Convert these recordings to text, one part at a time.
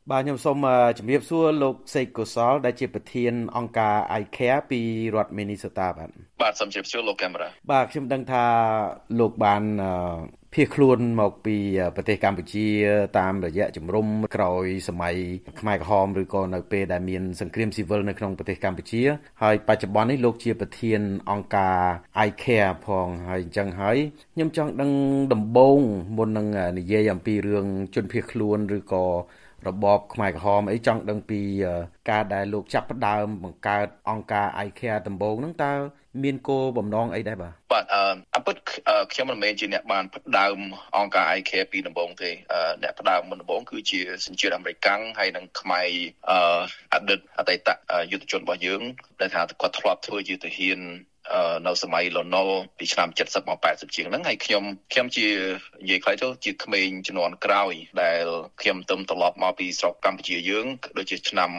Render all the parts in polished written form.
បាទខ្ញុំសូមជំរាបសួរលោកសេកកុសលដែលជាប្រធានអង្គការ iCare ពីរដ្ឋ Minnesota បាទសូមជម្រាបសួរលោកកាមេរ៉ាបាទខ្ញុំដឹងថាលោកបានភៀសខ្លួនមកពីប្រទេសកម្ពុជាតាមរយៈជំរំក្រោយសម័យខ្មែរក្រហមឬក៏នៅពេលដែលមានសង្គ្រាមស៊ីវិលនៅក្នុងប្រទេសកម្ពុជាហើយបច្ចុប្បន្ននេះលោកជាប្រធានអង្គការ iCare ផងហើយអញ្ចឹងហើយខ្ញុំចង់ដឹងដំបូងមុននឹងនិយាយអំពីរឿងជនភៀសខ្លួនឬក៏របបខ្មែរក្រហមអីចង់ដឹងពីការដែលលោកចាប់ផ្ដើមបង្កើតអង្គការ iCare ដំបូងហ្នឹងតើមានគោលបំណងអីដែរបាទអពិតខ្ញុំមិនមែនជាអ្នកបានផ្ដើមអង្គការ iCare ពីដំបូងទេអ្នកផ្ដើមមុនដំបូងគឺជាសញ្ជាតិអាមេរិកហើយនិងខ្មែរអតីតយុទ្ធជនរបស់យើងដែលថាគាត់ធ្លាប់ធ្វើជាទាហាននៅសម័យលន់ណុលពីឆ្នាំ70មក80ជាងហ្នឹងហើយខ្ញុំជានិយាយខ្លីទៅជាក្មេងជំនាន់ក្រោយដែលខ្ញុំទៅត្រឡប់មកពីស្រុកកម្ពុជាយើងដូចជាឆ្នាំ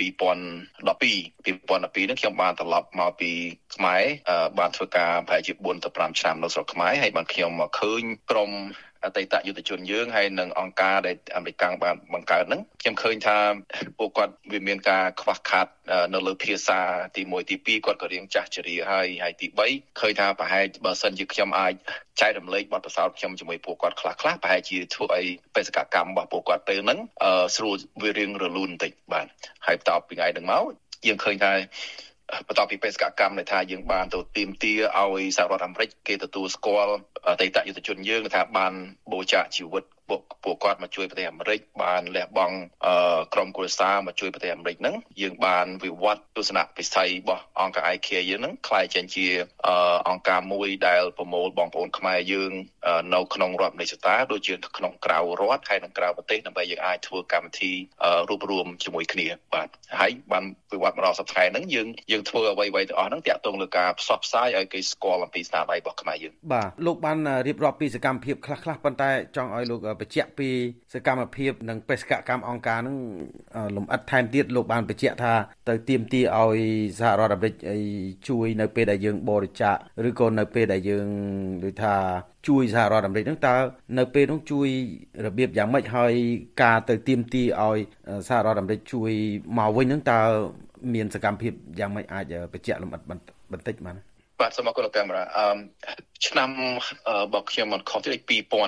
2012ហ្នឹងខ្ញុំបានត្រឡប់មកពីខ្មែរបានធ្វើការប្រហែលជា4ទៅ5ឆ្នាំនៅស្រុកខ្មែរហើយបានខ្ញុំមកឃើញក្រុមអតីតយុទ្ធជនយើងហើយនឹងអង្គការដែលអាមេរិកបានបង្កើតហ្នឹងខ្ញុំឃើញថាពួកគាត់វាមានការខ្វះខាតនៅលើភាសាទី1ទី2គាត់ក៏រៀងចាស់ជរាហើយទី3ឃើញថាប្រហែលបើសិនជាខ្ញុំអាចចែករំលែកបទពិសោធន៍ខ្ញុំជាមួយពួកគាត់ខ្លះប្រហែលជាធ្វើឲ្យបេសកកម្មរបស់ពួកគាត់ទៅហ្នឹងស្រួលវារៀងរលូនបន្តិចបាទហើយបន្ទាប់ពីថ្ងៃហ្នឹងមកយើងឃើញថាបន្ទាប់ពីបេសកកម្មដែលថាយើងបានទៅទាមទារឲ្យសហរដ្ឋអាមេរិកគេទទួលស្គាល់អតីតយុទ្ធជនយើងថាបានបូជាជីវិតពួកគាត់មកជួយប្រទេសអាមេរិកបានលះបង់ក្រុមគ្រួសារមកជួយប្រទេសអាមេរិកហ្នឹងយើងបានវិវត្តទស្សនវិស័យរបស់អង្គការ iCare យើងហ្នឹងក្លាយចេញជាអង្គការមួយដែលប្រមូលបងប្អូនខ្មែរយើងនៅក្នុងរដ្ឋមីនីសូតាដូចជាក្នុងក្រៅរដ្ឋហើយនិងក្រៅប្រទេសដើម្បីយើងអាចធ្វើកម្មវិធីរួបរวมជាមួយគ្នាបាទហើយបានវិវត្តមកដល់សប្តាហ៍ហ្នឹងយើងធ្វើអ្វីៗទាំងអស់ហ្នឹងតាក់ទងលើការផ្សព្វផ្សាយឲ្យគេស្គាល់អំពីស្នាដៃរបស់ខ្មែរយើងបាទលោកបានរៀបរាប់ពីសកម្មភាពខ្លះៗប៉ុន្តែចង់ឲ្យលោកបញ្ជាក់ពីសកម្មភាពនិងបេសកកម្មអង្គការនឹងលំអិតថែមទៀតលោកបានបញ្ជាក់ថាទៅទាមទារឲ្យសហរដ្ឋអាមេរិកជួយនៅពេលដែលយើងបរិច្ចាគឬក៏នៅពេលដែលយើងដូចថាជួយសហរដ្ឋអាមេរិកហ្នឹងតើនៅពេលនោះជួយរបៀបយ៉ាងម៉េចហើយការទៅទាមទារឲ្យសហរដ្ឋអាមេរិកជួយមកវិញហ្នឹងតើមានសកម្មភាពយ៉ាងម៉េចអាចបញ្ជាក់លម្អិតបន្តិចបានបាទសូមអរគុណលោកកាមេរ៉ាឆ្នាំរបស់ខ្ញុំមិនខុសទេ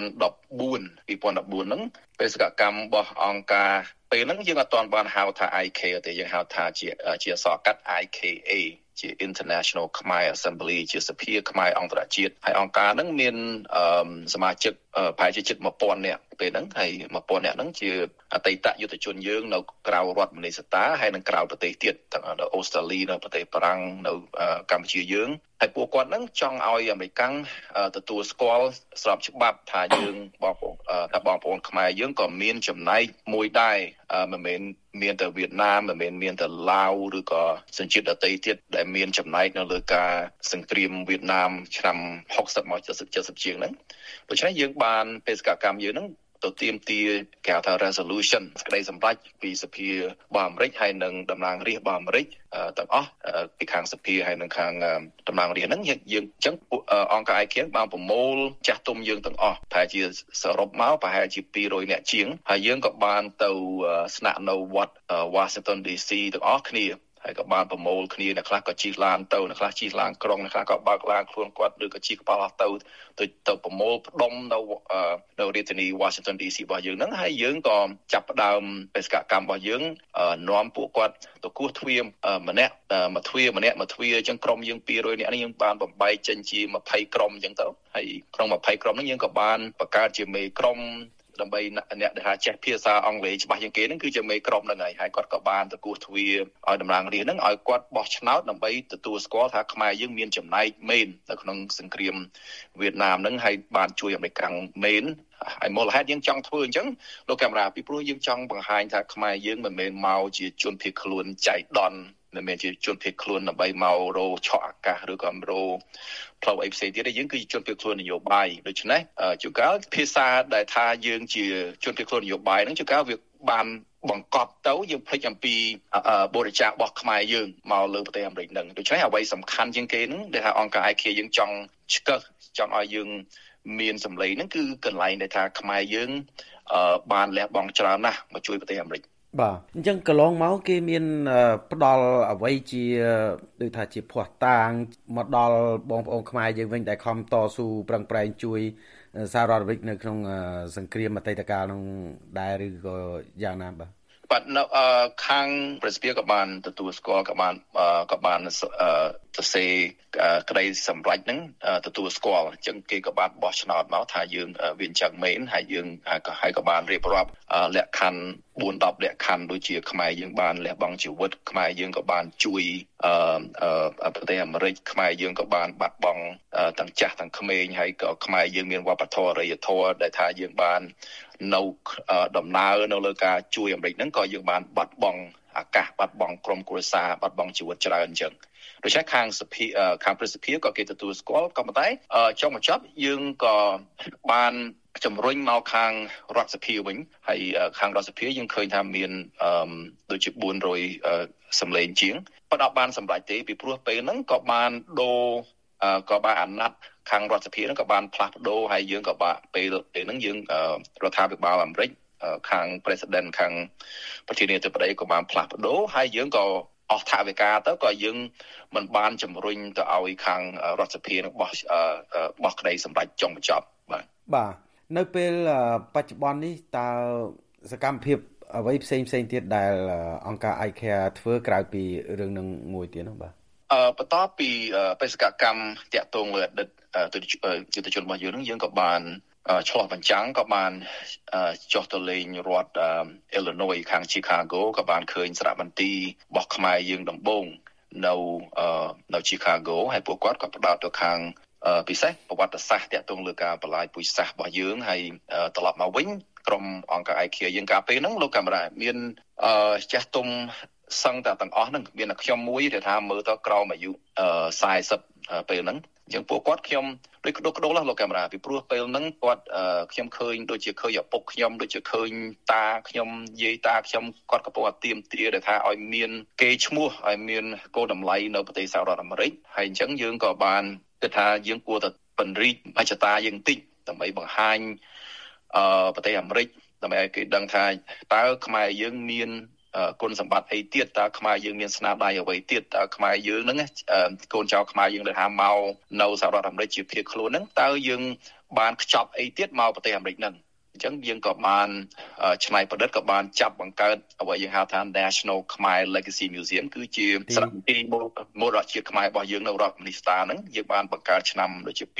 2014ហ្នឹងបេសកកម្មរបស់អង្គការពេលហ្នឹងយើងអត់ទាន់បានហៅថា iCare ទេយើងហៅថាជាអក្សរកាត់ IKA ជា International Khmer Assembly ជាសភាខ្មែរអន្តរជាតិហើយអង្គការហ្នឹងមានសមាជិកប្រហែលជាជិត 1000 នាក់ពេលហ្នឹងហើយ 1000 នាក់ហ្នឹងជាអតីតយុទ្ធជនយើងនៅក្រៅរដ្ឋមីនីសូតាហើយនិងក្រៅប្រទេសទៀតទាំងនៅអូស្ត្រាលីនៅប្រទេសបារាំងនៅកម្ពុជាយើងហើយពួកគាត់ហ្នឹងចង់ឲ្យអាមេរិកទទួលស្គាល់ស្របច្បាប់ថាយើងបងប្អូនខ្មែរយើងក៏មានចំណែកមួយដែរមិនមែនមានតែវៀតណាមមិនមែនមានតែឡាវឬក៏សញ្ជាតិដទៃទៀតដែលមានចំណែកនៅលើការសង្គ្រាមវៀតណាមឆ្នាំ60មក70ជាងហ្នឹងដូច្នេះយើងបានបេសកកម្មយើងហ្នឹងទៅទាមទារគេហៅថា resolution សេចក្តីសម្រេចពីសភារបស់អាមេរិកហើយនិងតំណាងរាស្ត្ររបស់អាមេរិកទាំងអស់ពីខាងសភាហើយនិងខាងតំណាងរាស្ត្រហ្នឹងយើងអញ្ចឹងអង្គការ iCare បានប្រមូលចាស់ទុំយើងទាំងអស់ប្រហែលជាសរុបមកប្រហែលជា200នាក់ជាងហើយយើងក៏បានទៅស្នាក់នៅវត្ត Washington DC ទាំងអស់គ្នាហើយក៏បានប្រមូលគ្នាអ្នកខ្លះក៏ជិះឡានទៅអ្នកខ្លះជិះឡានក្រុងអ្នកខ្លះក៏បើកឡានខ្លួនគាត់ឬក៏ជិះកប៉ាល់ទៅប្រមូលផ្ដុំនៅរាជធានី Washington DC របស់យើងហ្នឹងហើយយើងក៏ចាប់ផ្ដើមបេសកកម្មរបស់យើងនាំពួកគាត់ទៅគោះទ្វារម្នាក់មួយទ្វារអញ្ចឹងក្រុមយើង200នាក់នេះយើងបានបំបែកចេញជា20ក្រុមអញ្ចឹងទៅហើយក្នុង20ក្រុមហ្នឹងយើងក៏បានបង្កើតជាមេក្រុមដើម្បីអ្នកដែលចេះភាសាអង់គ្លេសច្បាស់ជាងគេហ្នឹងគឺជាមេក្រុមហ្នឹងហើយគាត់ក៏បានទៅគោះទ្វារឲ្យតំណាងរាស្ត្រហ្នឹងឲ្យគាត់បោះឆ្នោតដើម្បីទទួលស្គាល់ថាខ្មែរយើងមានចំណែកមែននៅក្នុងសង្គ្រាមវៀតណាមហ្នឹងហើយបានជួយអាមេរិកមែនហើយមូលហេតុយើងចង់ធ្វើអញ្ចឹងលោកកាមេរ៉ាពីព្រោះយើងចង់បង្ហាញថាខ្មែរយើងមិនមែនមកជាជនភៀសខ្លួនចៃដន្យមិនមែនជាជនភៀសខ្លួនដើម្បីមករោឆក់អាកាសឬក៏រោផ្លូវអីផ្សេងទៀតទេយើងគឺជាជនភៀសខ្លួននយោបាយដូច្នេះជួនកាលភាសាដែលថាយើងជាជនភៀសខ្លួននយោបាយហ្នឹងជួនកាលវាបានបង្កប់ទៅយើងភ្លេចអំពីបរិច្ចាគរបស់ខ្មែរយើងមកលើប្រទេសអាមេរិកហ្នឹងដូច្នេះអ្វីសំខាន់ជាងគេហ្នឹងដែលថាអង្គការ ICare យើងចង់ឆ្កឹះចង់ឲ្យយើងមានសម្លេងហ្នឹងគឺកន្លែងដែលថាខ្មែរយើងបានលះបង់ច្រើនណាស់មកជួយប្រទេសអាមេរិកបាទអញ្ចឹងកន្លងមកគេមានផ្ដល់អ្វីជាដូចថាជាភ័ស្តុតាងមកដល់បងប្អូនខ្មែរយើងវិញដែលខំតស៊ូប្រឹងប្រែងជួយសហរដ្ឋអាមេរិកនៅក្នុងសង្គ្រាមអតីតកាលនោះដែរឬក៏យ៉ាងណាបាទបាទនៅខាងប្រសិទ្ធភាពក៏បានទទួលស្គាល់ក៏បានទៅសេក្តីសម្រេចហ្នឹងទទួលស្គាល់អញ្ចឹងគេក៏បានបោះឆ្នោតមកថាយើងវាអញ្ចឹងមែនហើយយើងក៏បានរៀបរាប់លក្ខខណ្ឌ4-10លក្ខខណ្ឌដូចជាខ្មែរយើងបានលះបង់ជីវិតខ្មែរយើងក៏បានជួយប្រទេសអាមេរិកខ្មែរយើងក៏បានបាត់បង់ទាំងចាស់ទាំងក្មេងហើយក៏ខ្មែរយើងមានវប្បធម៌អរិយធម៌ដែលថាយើងបាននៅដំណើរនៅលើការជួយអាមេរិកហ្នឹងក៏យើងបានបាត់បង់អាកាសបាត់បង់ក្រុមគ្រួសារបាត់បង់ជីវិតច្រើនអញ្ចឹងដូច្នេះខាងប្រសិទ្ធភាពក៏គេទទួលស្គាល់ក៏ប៉ុន្តែចុងបញ្ចប់យើងក៏បានជំរុញមកខាងរដ្ឋសភាវិញហើយខាងរដ្ឋសភាយើងឃើញថាមានដូចជា400សម្លេងជាងប៉ុន្តែបានសម្រេចទេពីព្រោះពេលហ្នឹងក៏បានអាណត្តិខាងរដ្ឋសភាហ្នឹងក៏បានផ្លាស់ប្ដូរហើយយើងក៏បានពេលហ្នឹងយើងរដ្ឋាភិបាលអាមេរិកខាង president ខាងប្រធានាធិបតីក៏បានផ្លាស់ប្ដូរហើយយើងក៏អស់ថវិកាទៅក៏យើងមិនបានជំរុញទៅឲ្យខាងរដ្ឋសភានឹងបោះក្តីសម្រេចចុងបញ្ចប់បាទនៅពេលបច្ចុប្បន្ននេះតើសកម្មភាពអ្វីផ្សេងទៀតដែលអង្គការ ICARE ធ្វើក្រៅពីរឿងនឹងមួយទៀតនោះបាទបន្ទាប់ពីបេសកកម្មតាក់ទងលើអតីតយុទ្ធជនរបស់យើងនឹងយើងក៏បានឆ្លោះបញ្ចាំងក៏បានចុះទៅលេងរដ្ឋ Illinois ខាង Chicago ក៏បានឃើញសារមន្ទីររបស់ខ្មែរយើងដំបូងនៅ Chicago ហើយពួកគាត់ក៏ផ្ដោតទៅខាងពិសេសប្រវត្តិសាស្ត្រតាក់ទងលើការបលាយពូជសាសន៍របស់យើងហើយត្រឡប់មកវិញក្រុមអង្គការ ICARE យើងកាលពេលហ្នឹងលោកកាមេរ៉ាមានចាស់ទុំសឹងតែទាំងអស់ហ្នឹងមានតែខ្ញុំមួយដែលថាមើលទៅក្រោមអាយុ40ពេលហ្នឹងអញ្ចឹងពួកគាត់ខ្ញុំដូចក្តុកលោកកាមេរ៉ាពីព្រោះពេលហ្នឹងគាត់ខ្ញុំឃើញដូចជាឃើញឪពុកខ្ញុំដូចជាឃើញតាខ្ញុំយាយតាខ្ញុំគាត់កំពុងតែទៀមទាដែលថាឲ្យមានកេរ្តិ៍ឈ្មោះឲ្យមានគោលតម្លៃនៅប្រទេសសហរដ្ឋអាមេរិកហើយអញ្ចឹងយើងក៏បានគិតថាយើងគួរតែពង្រីកបច្ចតាយើងតិចដើម្បីបង្ហាញប្រទេសអាមេរិកដើម្បីឲ្យគេដឹងថាតើខ្មែរយើងមានគុណសម្បត្តិអីទៀតតើខ្មែរយើងមានស្នាដៃអ្វីទៀតតើខ្មែរយើងហ្នឹងកូនចៅខ្មែរយើងដែលថាមកនៅសហរដ្ឋអាមេរិកជាភៀសខ្លួនហ្នឹងតើយើងបានខ្ចប់អីទៀតមកប្រទេសអាមេរិកហ្នឹងអញ្ចឹងយើងក៏បានច្នៃប្រឌិតក៏បានចាប់បង្កើតអ្វីយើងហៅថា National Khmer Legacy Museum គឺជាសារមន្ទីរមរតកជាតិខ្មែររបស់យើងនៅរដ្ឋមីនីស្តាហ្នឹងយើងបានបង្កើតឆ្នាំដូចជា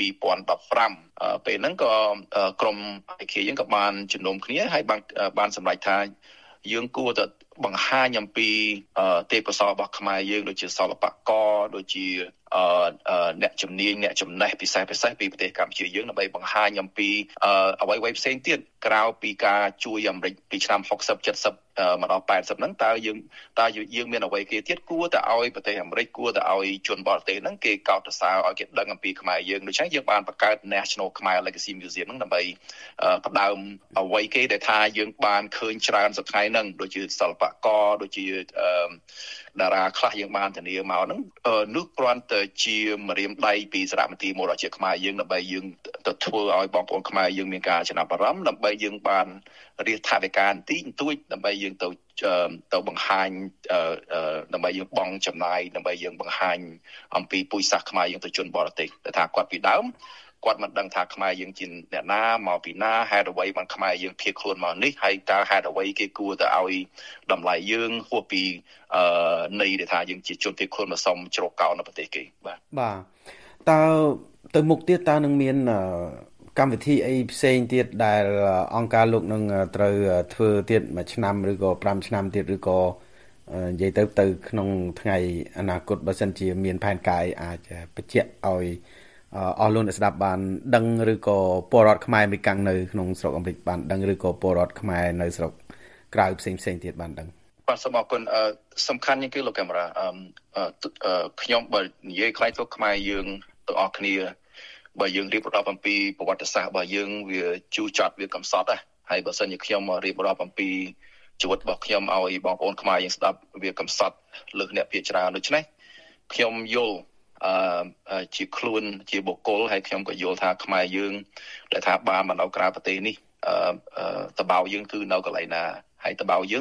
2015ពេលហ្នឹងក៏ក្រុម ICARE យើងក៏បានជំនុំគ្នាហើយបានសម្រេចថាយើងគួរតែបង្ហាញអំពីទេពកោសល្យរបស់ខ្មែរយើងដូចជាសិល្បករដូចជាអ្នកជំនាញអ្នកចំណេះពិសេសពីប្រទេសកម្ពុជាយើងដើម្បីបង្ហាញអំពីអ្វីៗផ្សេងទៀតក្រៅពីការជួយអាមេរិកពីឆ្នាំ60 70មកដល់80ហ្នឹងតើយើងមានអ្វីគេទៀតគួរតែឲ្យប្រទេសអាមេរិកគួរតែឲ្យជនបរទេសហ្នឹងគេកោតសរសើរឲ្យគេដឹងអំពីខ្មែរយើងដូច្នេះយើងបានបង្កើត National Khmer Legacy Museum ហ្នឹងដើម្បីផ្ដើមអ្វីគេដែលថាយើងបានឃើញច្រើនសប្តាហ៍ហ្នឹងដូចជាសិល្បករដូចជាតារាខ្លះយើងបានធានាមកហ្នឹងនោះគ្រាន់តែជាម្រាមដៃពីសារមន្ទីរមរតកជាតិខ្មែរយើងដើម្បីយើងទៅធ្វើឲ្យបងប្អូនខ្មែរយើងមានការចំណាប់អារម្មណ៍ដើម្បីយើងបានរៀបថវិកាបន្តិចបន្តួចដើម្បីយើងទៅបង្ហាញដើម្បីយើងបង់ចំណាយដើម្បីយើងបង្ហាញអំពីពូជសាសន៍ខ្មែរយើងទៅជនបរទេសតែថាគាត់ពីដើមគាត់មិនដឹងថាខ្មែរយើងជាអ្នកណាមកពីណាហេតុអ្វីបានខ្មែរយើងភៀសខ្លួនមកនេះហើយតើហេតុអ្វីគេគួរទៅឲ្យតម្លៃយើងហួសពីនៃដែលថាយើងជាជនភៀសខ្លួនមកសុំជ្រកកោននៅប្រទេសគេបាទតើទៅមុខទៀតតើនឹងមានកម្មវិធីអីផ្សេងទៀតដែលអង្គការលោកនឹងត្រូវធ្វើទៀតមួយឆ្នាំឬក៏5ឆ្នាំទៀតឬក៏និយាយទៅក្នុងថ្ងៃអនាគតបើសិនជាមានផែនការអាចបញ្ជាក់ឲ្យអស់លោកអ្នកស្ដាប់បានដឹងឬក៏ពលរដ្ឋខ្មែរមេកាំងនៅក្នុងស្រុកអាមេរិកបានដឹងឬក៏ពលរដ្ឋខ្មែរនៅស្រុកក្រៅផ្សេងទៀតបានដឹងបាទសូមអរគុណសំខាន់ជាងគេលោកកាមេរ៉ាខ្ញុំបើនិយាយខ្លីទៅខ្មែរយើងទាំងអស់គ្នាបើយើងរៀបរាប់អំពីប្រវត្តិសាស្ត្ររបស់យើងវាជូរចត់វាកំសត់ហើយបើសិនជាខ្ញុំរៀបរាប់អំពីជីវិតរបស់ខ្ញុំឲ្យបងប្អូនខ្មែរយើងស្ដាប់វាកំសត់លើសអ្នកភាគច្រើនដូច្នេះខ្ញុំយល់ជាខ្លួនជាបុគ្គលហើយខ្ញុំក៏យល់ថាខ្មែរយើងដែលថាបានមកនៅក្រៅប្រទេសនេះតបោយើងគឺនៅកន្លែងណាហើយតបោយើង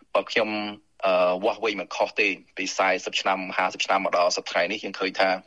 បើខ្ញុំវាស់វែងមិនខុសទេពី40ឆ្នាំ50ឆ្នាំមកដល់សប្តាហ៍នេះយើងឃើញថា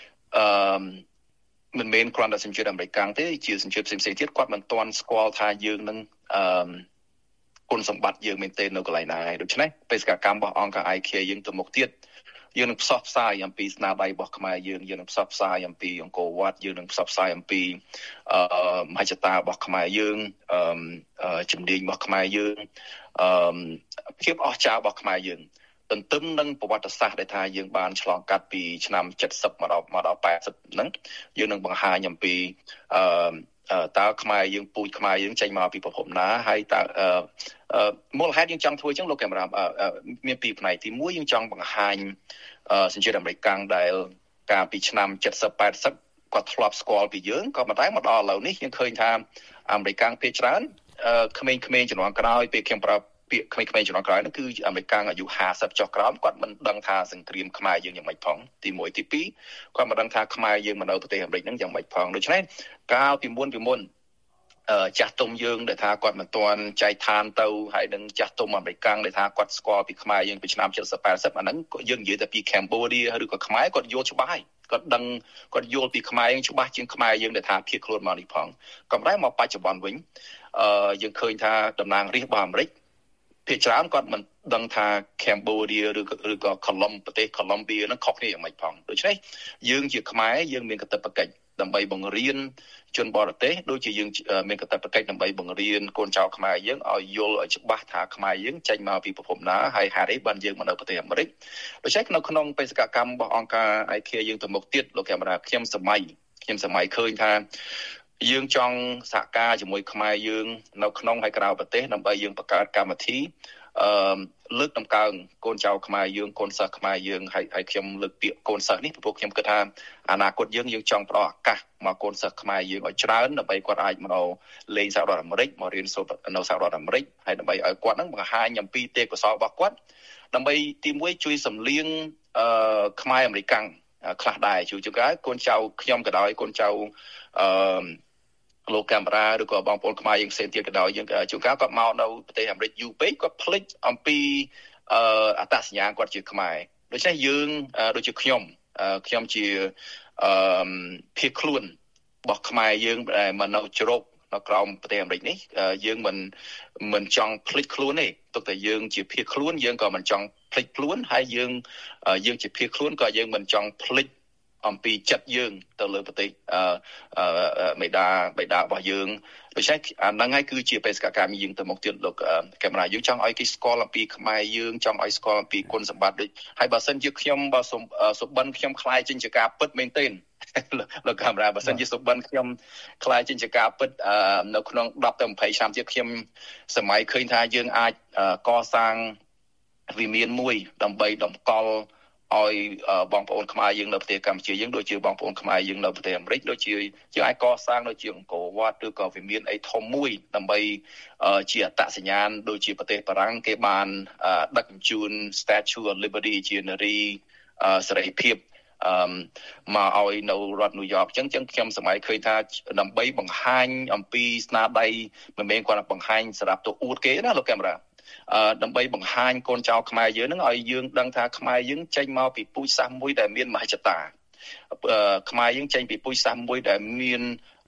មិនមែនគ្រាន់តែសញ្ជាតិអាមេរិកទេជាសញ្ជាតិផ្សេងៗទៀតគាត់មិនទាន់ស្គាល់ថាយើងនឹងគុណសម្បត្តិយើងមែនទេនៅកន្លែងណាហើយដូច្នេះបេសកកម្មរបស់អង្គការ IKEA យើងទៅមុខទៀតយើងនឹងផ្សព្វផ្សាយអំពីស្នាដៃរបស់ខ្មែរយើងនឹងផ្សព្វផ្សាយអំពីអង្គរវត្តយើងនឹងផ្សព្វផ្សាយអំពីមហិច្ឆតារបស់ខ្មែរយើងជំនាញរបស់ខ្មែរយើងភាពអស្ចារ្យរបស់ខ្មែរយើងទន្ទឹមនឹងប្រវត្តិសាស្ត្រដែលថាយើងបានឆ្លងកាត់ពីឆ្នាំ70មកដល់80ហ្នឹងយើងនឹងបង្ហាញអំពីតើខ្មែរយើងពូជខ្មែរយើងចេញមកពីប្រភពណាហើយតើមូលហេតុយើងចង់ធ្វើអញ្ចឹងលោកកាមេរ៉ាមានពីរផ្នែកទី1យើងចង់បង្ហាញសញ្ជាតិអាមេរិកដែលកាលពីឆ្នាំ70 80គាត់ធ្លាប់ស្គាល់ពីយើងក៏ប៉ុន្តែមកដល់ឥឡូវនេះយើងឃើញថាអាមេរិកភាគច្រើនក្មេងៗជំនាន់ក្រោយពេលខ្ញុំប្រើពាក្យក្មេងៗជំនាន់ក្រោយហ្នឹងគឺអាមេរិកអាយុ50ចុះក្រោមគាត់មិនដឹងថាសង្គ្រាមខ្មែរយើងយ៉ាងម៉េចផងទី1ទី2គាត់មិនដឹងថាខ្មែរយើងមកនៅប្រទេសអាមេរិកហ្នឹងយ៉ាងម៉េចផងដូច្នេះកាលពីមុនចាស់ទុំយើងដែលថាគាត់មិនទាន់ចែកឋានទៅហើយនឹងចាស់ទុំអាមេរិកដែលថាគាត់ស្គាល់ពីខ្មែរយើងពីឆ្នាំ70 80អាហ្នឹងយើងនិយាយតែពីកម្ពុជាឬក៏ខ្មែរគាត់យល់ច្បាស់ហើយគាត់ដឹងគាត់យល់ពីខ្មែរយើងច្បាស់ជាងខ្មែរយើងដែលថាភៀសខ្លួនមកនេះផងក៏ប៉ុន្តែមកបច្ចុប្បន្នវិញយើងឃើញថាតំណាងរាស្ត្ររបស់អាមេរិកភាគច្រើនគាត់មិនដឹងថាកម្ពុជាឬក៏ប្រទេសកូឡុំបៀនឹងខុសគ្នាយ៉ាងម៉េចផងដូច្នេះយើងជាខ្មែរយើងមានកាតព្វកិច្ចដើម្បីបង្រៀនជនបរទេសដូចជាយើងមានកាតព្វកិច្ចដើម្បីបង្រៀនកូនចៅខ្មែរយើងឲ្យយល់ឲ្យច្បាស់ថាខ្មែរយើងចេញមកពីប្រភពណាហើយហេតុអីបានយើងមកនៅប្រទេសអាមេរិកដូច្នេះនៅក្នុងបេសកកម្មរបស់អង្គការ IKEA យើងទៅមុខទៀតលោកកាមេរ៉ាខ្ញុំសម័យឃើញថាយើងចង់សហការជាមួយខ្មែរយើងនៅក្នុងហើយក្រៅប្រទេសដើម្បីយើងបង្កើតកម្មវិធីលើកតម្កើងកូនចៅខ្មែរយើងកូនសិស្សខ្មែរយើងហើយខ្ញុំលើកពាក្យកូនសិស្សនេះព្រោះខ្ញុំគិតថាអនាគតយើងចង់ផ្ដល់ឱកាសមកកូនសិស្សខ្មែរយើងឲ្យច្រើនដើម្បីគាត់អាចមកលេងសហរដ្ឋអាមេរិកមករៀនសូត្រនៅសហរដ្ឋអាមេរិកហើយដើម្បីឲ្យគាត់នឹងបង្ហាញអំពីទេពកោសល្យរបស់គាត់ដើម្បីទី1ជួយសម្លៀងខ្មែរអាមេរិកខ្លះដែរជួនកាលកូនចៅខ្ញុំក៏ដោយកូនចៅលោកកាមេរ៉ាឬក៏បងប្អូនខ្មែរយើងផ្សេងទៀតក៏ដោយយើងជួនកាលគាត់មកនៅប្រទេសអាមេរិកយូរពេកគាត់ភ្លេចអំពីអត្តសញ្ញាណគាត់ជាខ្មែរដូច្នេះយើងដូចជាខ្ញុំជាភៀសខ្លួនរបស់ខ្មែរយើងដែលមកនៅជ្រកនៅក្រោមប្រទេសអាមេរិកនេះយើងមិនចង់ភ្លេចខ្លួនទេទុកតែយើងជាភៀសខ្លួនយើងក៏មិនចង់ភ្លេចខ្លួនហើយយើងជាភៀសខ្លួនក៏យើងមិនចង់ភ្លេចអំពីចិត្តយើងទៅលើប្រទេសបិតារបស់យើងដូច្នេះអាហ្នឹងហើយគឺជាបេសកកម្មយើងទៅមុខទៀតលោកកាមេរ៉ាយើងចង់ឲ្យគេស្គាល់អំពីខ្មែរយើងចង់ឲ្យស្គាល់អំពីគុណសម្បត្តិដូចហើយបើសិនជាខ្ញុំបើសុបិនខ្ញុំខ្លាយជាជាការពិតមែនទេលោកកាមេរ៉ាបើសិនជាសុបិនខ្ញុំខ្លាយជាជាការពិតនៅក្នុង10ទៅ20ឆ្នាំទៀតខ្ញុំសម័យឃើញថាយើងអាចកសាងវិមានមួយដើម្បីតម្កល់ឲ្យបងប្អូនខ្មែរយើងនៅប្រទេសកម្ពុជាយើងដូចជាបងប្អូនខ្មែរយើងនៅប្រទេសអាមេរិកដូចជាយើងអាចកសាងដូចជាអង្គរវត្តឬក៏វិមានអីធំមួយដើម្បីជាអត្តសញ្ញាណដូចជាប្រទេសបារាំងគេបានដឹកជញ្ជូន Statue of Liberty ជានារីសេរីភាពមកឲ្យនៅរដ្ឋញូវយ៉កអញ្ចឹងខ្ញុំសម័យឃើញថាដើម្បីបង្ហាញអំពីស្នាដៃមិនមែនគ្រាន់តែបង្ហាញសម្រាប់ទៅអួតគេណាលោកកាមេរ៉ាដើម្បីបង្ហាញកូនចៅខ្មែរយើងនឹងឲ្យយើងដឹងថាខ្មែរយើងចេញមកពីពូជសាសន៍មួយដែលមានមហិច្ឆតាខ្មែរយើងចេញពីពូជសាសន៍មួយដែលមាន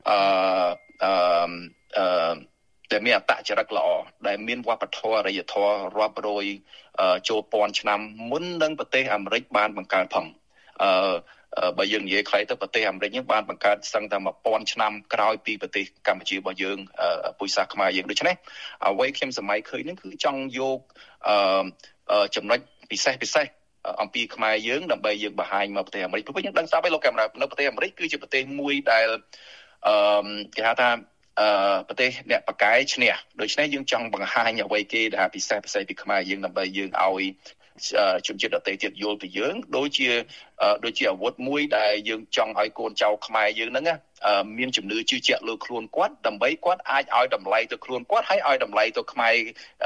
ដែលមានអត្តចរិតល្អដែលមានវប្បធម៌អរិយធម៌រាប់រយចូលពាន់ឆ្នាំមុននឹងប្រទេសអាមេរិកបានបង្កើតផងបើយើងនិយាយខ្លីទៅប្រទេសអាមេរិកយើងបានបង្កើតសឹងតែ1000ឆ្នាំក្រោយពីប្រទេសកម្ពុជារបស់យើងពូជសាសន៍ខ្មែរយើងដូច្នេះអ្វីខ្ញុំសម័យឃើញហ្នឹងគឺចង់យកចំណុចពិសេសអំពីខ្មែរយើងដើម្បីយើងបង្ហាញមកប្រទេសអាមេរិកព្រោះយើងដឹងស្រាប់ហើយលោកកាមេរ៉ានៅប្រទេសអាមេរិកគឺជាប្រទេសមួយដែលគេហៅថាប្រទេសអ្នកបកកែឈ្នះដូច្នេះយើងចង់បង្ហាញអ្វីគេដែលពិសេសពីខ្មែរយើងដើម្បីយើងឲ្យជនជាតិដទៃទៀតយល់ពីយើងដូចជាអាវុធមួយដែលយើងចង់ឲ្យកូនចៅខ្មែរយើងហ្នឹងមានជំនឿជឿជាក់លើខ្លួនគាត់ដើម្បីគាត់អាចឲ្យតម្លៃទៅខ្លួនគាត់ហើយឲ្យតម្លៃទៅខ្មែរ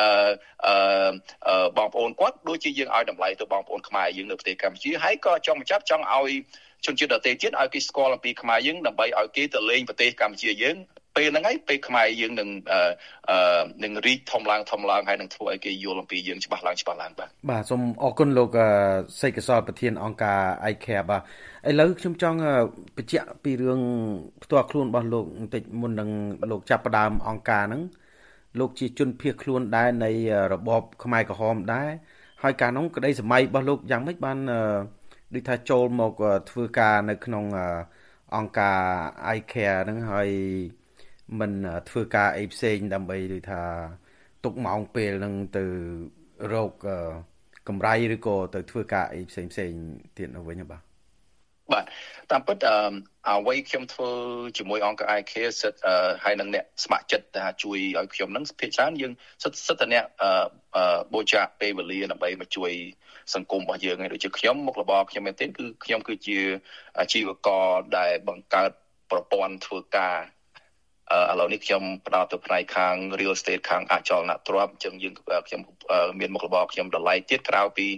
បងប្អូនគាត់ដូចជាយើងឲ្យតម្លៃទៅបងប្អូនខ្មែរយើងនៅប្រទេសកម្ពុជាហើយក៏ចង់បញ្ចប់ចង់ឲ្យជនជាតិដទៃទៀតឲ្យគេស្គាល់អំពីខ្មែរយើងដើម្បីឲ្យគេទៅលេងប្រទេសកម្ពុជាយើងពេលហ្នឹងហើយពេលខ្មែរយើងនឹងរីកធំឡើងហើយនឹងធ្វើឲ្យគេយល់អំពីយើងច្បាស់ឡើងបាទសូមអរគុណលោកសេកកសលប្រធានអង្គការ ICARE បាទឥឡូវខ្ញុំចង់បញ្ជាក់ពីរឿងផ្ទាល់ខ្លួនរបស់លោកបន្តិចមុននឹងលោកចាប់ផ្ដើមអង្គការហ្នឹងលោកជាជនភៀសខ្លួនដែរនៃរបបខ្មែរក្រហមដែរហើយកាលនោះក្តីសម័យរបស់លោកយ៉ាងម៉េចបានដូចថាចូលមកធ្វើការនៅក្នុងអង្គការ ICARE ហ្នឹងហើយមិនធ្វើការអីផ្សេងដើម្បីដូចថាទុកម៉ោងពេលហ្នឹងទៅរកកម្រៃឬក៏ទៅធ្វើការអីផ្សេងទៀតនៅវិញបាទតាមពិតអ្វីខ្ញុំធ្វើជាមួយអង្គការ ICARE សិតហើយនឹងអ្នកស្ម័គ្រចិត្តថាជួយឲ្យខ្ញុំហ្នឹងភាគច្រើនយើងសិតតែអ្នកបូជាពេលវេលាដើម្បីមកជួយសង្គមរបស់យើងហើយដូចជាខ្ញុំមុខរបរខ្ញុំមែនទេគឺខ្ញុំគឺជាអាជីវករដែលបង្កើតប្រព័ន្ធធ្វើការឥឡូវនេះខ្ញុំផ្ដោតទៅផ្នែកខាង real estate ខាងអចលនទ្រព្យអញ្ចឹងខ្ញុំមានមុខរបរខ្ញុំដលៃទៀតក្រៅពី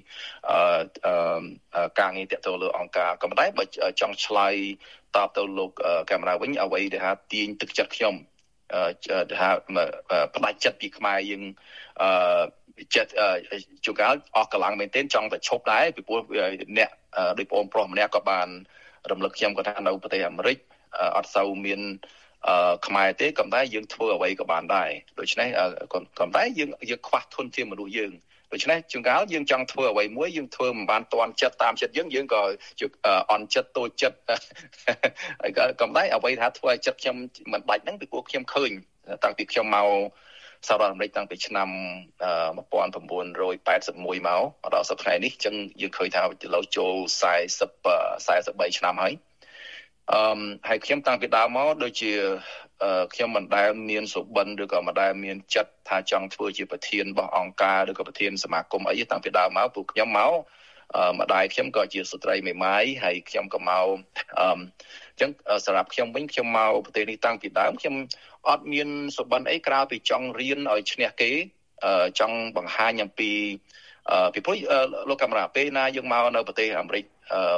ការងារទាក់ទងលើអង្គការក៏ប៉ុន្តែបើចង់ឆ្លើយតបទៅលោកកាមេរ៉ាវិញអ្វីដែលថាទាញទឹកចិត្តខ្ញុំថាផ្ដាច់ចិត្តពីខ្មែរយើងចិត្តជួនកាលអស់កម្លាំងមែនទែនចង់តែឈប់ដែរពីព្រោះអ្នកដោយបងប្រុសម្នាក់ក៏បានរំលឹកខ្ញុំគាត់ថានៅប្រទេសអាមេរិកអត់សូវមានខ្មែរទេក៏តែយើងធ្វើអ្វីក៏បានដែរដូច្នេះក៏តែយើងខ្វះធនធានមនុស្សយើងដូច្នេះជួនកាលយើងចង់ធ្វើអ្វីមួយយើងធ្វើមិនបានទាន់ចិត្តតាមចិត្តយើងក៏អន់ចិត្តតូចចិត្តហើយក៏តែអ្វីថាធ្វើឲ្យចិត្តខ្ញុំមិនដាច់ហ្នឹងពីព្រោះខ្ញុំឃើញតាំងពីខ្ញុំមកសហរដ្ឋអាមេរិកតាំងពីឆ្នាំ1981មកដល់សប្តាហ៍នេះអញ្ចឹងយើងឃើញថាឥឡូវចូល43ឆ្នាំហើយហើយខ្ញុំតាំងពីដើមមកដូចជាខ្ញុំមិនដែលមានសុបិនឬក៏មិនដែលមានចិត្តថាចង់ធ្វើជាប្រធានរបស់អង្គការឬក៏ប្រធានសមាគមអីតាំងពីដើមមកពួកខ្ញុំមកម្ដាយខ្ញុំក៏ជាស្ត្រីមេម៉ាយហើយខ្ញុំក៏មកអញ្ចឹងសម្រាប់ខ្ញុំវិញខ្ញុំមកប្រទេសនេះតាំងពីដើមខ្ញុំអត់មានសុបិនអីក្រៅពីចង់រៀនឲ្យឈ្នះគេចង់បង្ហាញអំពីព្រោះលោកកាមេរ៉ាពេលណាយើងមកនៅប្រទេសអាមេរិក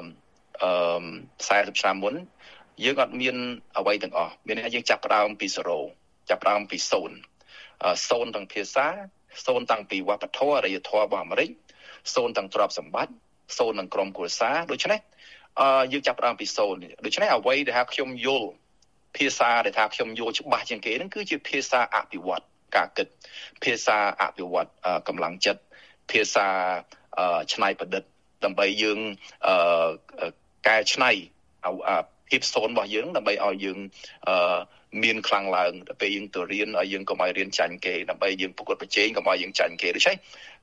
40ឆ្នាំមុនយើងអត់មានអ្វីទាំងអស់មានយើងចាប់ផ្ដើមពី0ចាប់ផ្ដើមពី0ទាំងភាសា0តាំងពីវប្បធម៌អរិយធម៌របស់អាមេរិក0ទាំងទ្រព្យសម្បត្តិ0ទាំងក្រុមគ្រួសារដូច្នេះយើងចាប់ផ្ដើមពី0ដូច្នេះអ្វីដែលថាខ្ញុំយល់ភាសាដែលថាខ្ញុំយល់ច្បាស់ជាងគេហ្នឹងគឺជាភាសាអភិវឌ្ឍការគិតភាសាអភិវឌ្ឍកម្លាំងចិត្តភាសាច្នៃប្រឌិតដើម្បីយើងកែច្នៃភាពសូនរបស់យើងដើម្បីឲ្យយើងមានខ្លាំងឡើងដល់ពេលយើងទៅរៀនឲ្យយើងកុំឲ្យរៀនចាញ់គេដើម្បីយើងប្រកួតប្រជែងកុំឲ្យយើងចាញ់គេដូច្នេះ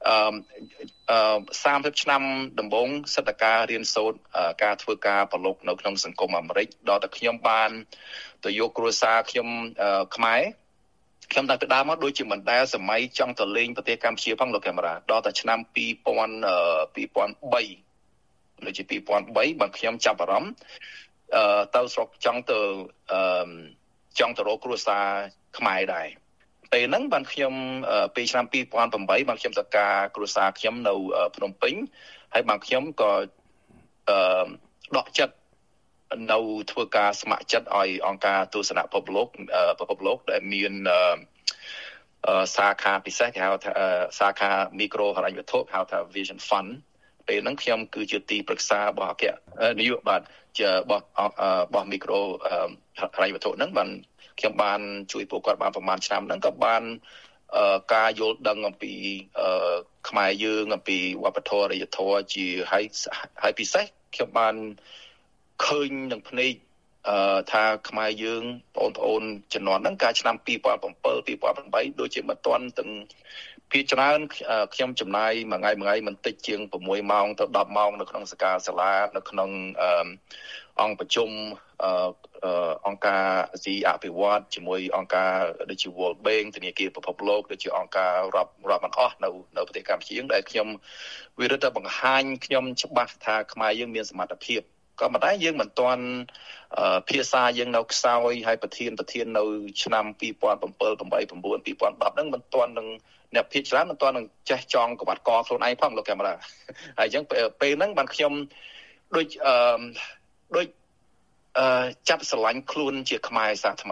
30ឆ្នាំដំបូងសិទ្ធិការរៀនសូត្រការធ្វើការប្រឡូកនៅក្នុងសង្គមអាមេរិកដល់តែខ្ញុំបានទៅយកគ្រួសារខ្ញុំខ្មែរខ្ញុំតែពីដើមមកដូចជាមិនដែលសម័យចង់ទៅលេងប្រទេសកម្ពុជាផងលោកកាមេរ៉ាដល់តែឆ្នាំ2003ដូចជា2003បើខ្ញុំចាប់អារម្មណ៍ទៅស្រុកចង់ទៅរកគ្រួសារខ្មែរដែរពេលហ្នឹងបានខ្ញុំពេលឆ្នាំ2008បានខ្ញុំទៅការគ្រួសារខ្ញុំនៅភ្នំពេញហើយបានខ្ញុំក៏ដកចិត្តនៅធ្វើការស្ម័គ្រចិត្តឲ្យអង្គការទស្សនៈពិភពលោកដែលមានសាខាពិសេសគេហៅថាសាខាមីក្រូហិរញ្ញវត្ថុហៅថា Vision Fund ពេលហ្នឹងខ្ញុំគឺជាទីប្រឹក្សារបស់អគ្គនាយកបាទជារបស់មីក្រូហិរញ្ញវត្ថុហ្នឹងបានខ្ញុំបានជួយពួកគាត់បានប្រហែលឆ្នាំហ្នឹងក៏បានការយល់ដឹងអំពីខ្មែរយើងអំពីវប្បធម៌អរិយធម៌ជាហើយពិសេសខ្ញុំបានឃើញនឹងភ្នែកថាខ្មែរយើងបងប្អូនជំនាន់ហ្នឹងកាលឆ្នាំ2007 2008ដូចជាមិនទាន់ទាំងភាគច្រើនខ្ញុំចំណាយមួយថ្ងៃមិនតិចជាង6ម៉ោងទៅ10ម៉ោងនៅក្នុងសាលានៅក្នុងអង្គប្រជុំអង្គការអាស៊ីអភិវឌ្ឍជាមួយអង្គការដូចជា World Bank ធនាគារពិភពលោកដូចជាអង្គការរាប់មិនអស់នៅប្រទេសកម្ពុជាដែលខ្ញុំវារឹតតែបង្ហាញខ្ញុំច្បាស់ថាខ្មែរយើងមានសមត្ថភាពក៏ប៉ុន្តែយើងមិនទាន់ភាសាយើងនៅខ្សោយហើយប្រធាននៅឆ្នាំ2007 2008 2009 2010ហ្នឹងមិនទាន់នឹងអ្នកភាគច្រើនមិនទាន់នឹងចេះចង់ក្បាត់កខ្លួនឯងផងលោកកាមេរ៉ាហើយអញ្ចឹងពេលហ្នឹងបានខ្ញុំដូចចាប់ស្រឡាញ់ខ្លួនជាខ្មែរសាថ្មី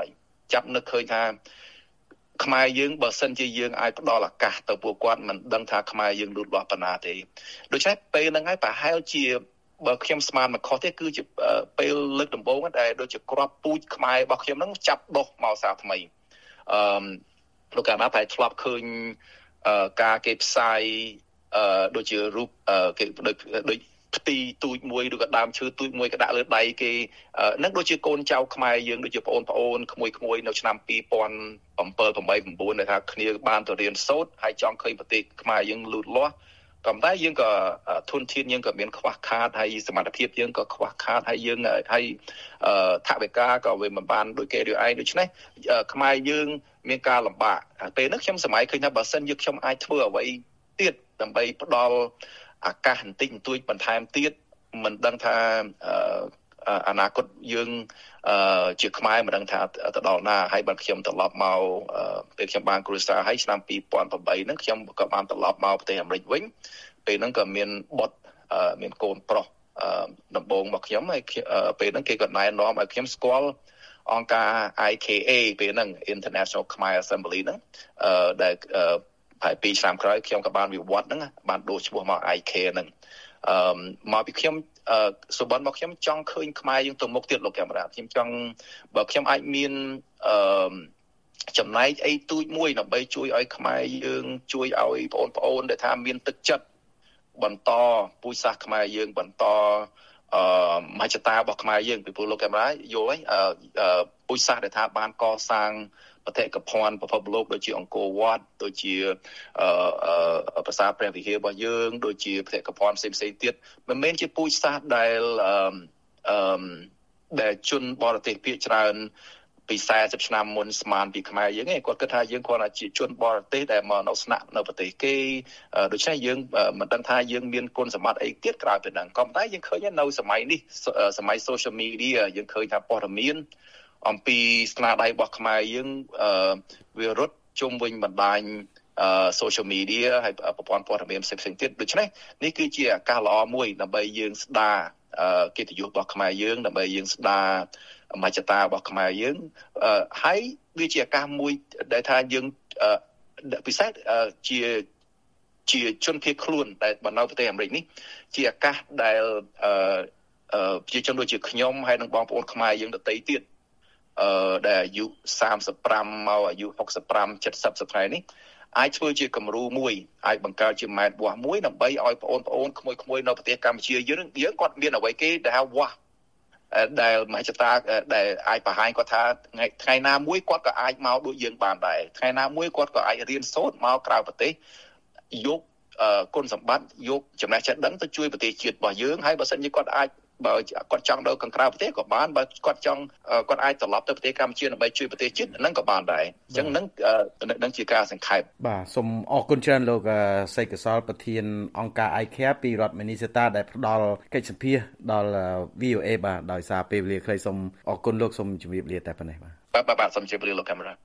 ចាប់នឹកឃើញថាខ្មែរយើងបើសិនជាយើងអាចផ្ដល់ឱកាសទៅពួកគាត់មិនដឹងថាខ្មែរយើងលូតលាស់ប៉ុណ្ណាទេដូច្នេះពេលហ្នឹងហើយប្រហែលជាបើខ្ញុំស្មានមិនខុសទេគឺជាពេលលើកដំបូងដែលដូចជាក្របពូជខ្មែររបស់ខ្ញុំហ្នឹងចាប់ដុះមកសារថ្មីលោកកាលណាតែធ្លាប់ឃើញការគេផ្សាយដូចជារូបគេដូចផ្ទីទូចមួយឬក៏ដើមឈើទូចមួយក៏ដាក់លើដៃគេនឹងដូចជាកូនចៅខ្មែរយើងដូចជាបងប្អូនក្មួយៗនៅឆ្នាំ2007 8 9ដែលថាគ្នាបានទៅរៀនសូត្រហើយចង់ឃើញប្រទេសខ្មែរយើងលូតលាស់ក៏តែយើងក៏ធនធានយើងក៏មានខ្វះខាតហើយសមត្ថភាពយើងក៏ខ្វះខាតហើយយើងហើយថវិកាក៏វាមិនបានដូចគេឬឯងដូច្នេះខ្មែរយើងមានការលំបាកពេលនេះខ្ញុំសម័យឃើញថាបើសិនយើងខ្ញុំអាចធ្វើអ្វីទៀតដើម្បីផ្ដល់ឱកាសបន្តិចបន្តួចបន្ថែមទៀតមិនដឹងថាអនាគតយើងជាខ្មែរមិនដឹងថាទៅដល់ណាហើយបើខ្ញុំត្រឡប់មកពេលខ្ញុំបានគ្រួសារហើយឆ្នាំ2008ហ្នឹងខ្ញុំក៏បានត្រឡប់មកប្រទេសអាមេរិកវិញពេលហ្នឹងក៏មានបុត្រមានកូនប្រុសដំបូងមកខ្ញុំហើយពេលហ្នឹងគេក៏ណែនាំឲ្យខ្ញុំស្គាល់អង្គការ IKA ពេលហ្នឹង International Khmer Assembly ហ្នឹងដែលហើយ2ឆ្នាំក្រោយខ្ញុំក៏បានវិវត្តហ្នឹងបានដូរឈ្មោះមក IK ហ្នឹងមកពីខ្ញុំសុបិនមកខ្ញុំចង់ឃើញខ្មែរយើងទៅមុខទៀតលោកកាមេរ៉ាខ្ញុំចង់បើខ្ញុំអាចមានចំណែកអីទូចមួយដើម្បីជួយឲ្យខ្មែរយើងជួយឲ្យបងប្អូនដែលថាមានទឹកចិត្តបន្តពូជសាសន៍ខ្មែរយើងបន្តមហិច្ឆតារបស់ខ្មែរយើងពីព្រោះលោកកាមេរ៉ាយល់ហើយពូជសាសន៍ដែលថាបានកសាងបតិកភណ្ឌពិភពលោកដូចជាអង្គរវត្តដូចជាប្រាសាទព្រះវិហាររបស់យើងដូចជាបតិកភណ្ឌផ្សេងៗទៀតមិនមែនជាពូជសាសន៍ដែលជនបរទេសភាគច្រើនពី40ឆ្នាំមុនស្មានពីខ្មែរយើងឯងគាត់គិតថាយើងគ្រាន់តែជាជនបរទេសដែលមកនៅស្នាក់នៅប្រទេសគេដូច្នេះយើងមិនដឹងថាយើងមានគុណសម្បត្តិអីទៀតក្រៅពីហ្នឹងក៏ប៉ុន្តែយើងឃើញនៅសម័យនេះសម័យ social media យើងឃើញថាព័ត៌មានអំពីស្នាដៃរបស់ខ្មែរយើងវារត់ជុំវិញបណ្ដាញsocial media ហើយប្រព័ន្ធព័ត៌មានផ្សេងៗទៀតដូច្នេះនេះគឺជាឱកាសល្អមួយដើម្បីយើងស្ដារកិត្តិយសរបស់ខ្មែរយើងដើម្បីយើងស្ដារមហិច្ឆតារបស់ខ្មែរយើងហើយវាជាឱកាសមួយដែលថាយើងពិសេសជាជនភៀសខ្លួនដែលនៅប្រទេសអាមេរិកនេះជាឱកាសដែលប្រជាជនដូចជាខ្ញុំហើយនិងបងប្អូនខ្មែរយើងដទៃទៀតដែលអាយុ35មកអាយុ65 70សប្តាហ៍នេះអាចធ្វើជាគំរូមួយអាចបង្កើតជាម៉ែត្រវាស់មួយដើម្បីឲ្យបងប្អូនក្មួយៗនៅប្រទេសកម្ពុជាយើងគាត់មានអ្វីគេដែលហៅវាស់ដែលមហិច្ឆតាដែលអាចបង្ហាញគាត់ថាថ្ងៃណាមួយគាត់ក៏អាចមកដូចយើងបានដែរថ្ងៃណាមួយគាត់ក៏អាចរៀនសូត្រមកក្រៅប្រទេសយកគុណសម្បត្តិយកចំណេះចេះដឹងទៅជួយប្រទេសជាតិរបស់យើងហើយបើសិនជាគាត់អាចបើគាត់ចង់ទៅខាងក្រៅប្រទេសក៏បានបើគាត់ចង់គាត់អាចត្រឡប់ទៅប្រទេសកម្ពុជាដើម្បីជួយប្រទេសជាតិហ្នឹងក៏បានដែរអញ្ចឹងហ្នឹងជាការសង្ខេបបាទសូមអរគុណច្រើនលោកសេកសលប្រធានអង្គការ IKEA ពីរដ្ឋ Minnesota ដែលផ្ដល់កិច្ចសម្ភាសន៍ដល់ VOA បាទដោយសារពេលវេលាខ្លីសូមអរគុណលោកសូមជម្រាបលាតែប៉ុណ្ណេះបាទសូមជម្រាបលាលោកកាមេរ៉ា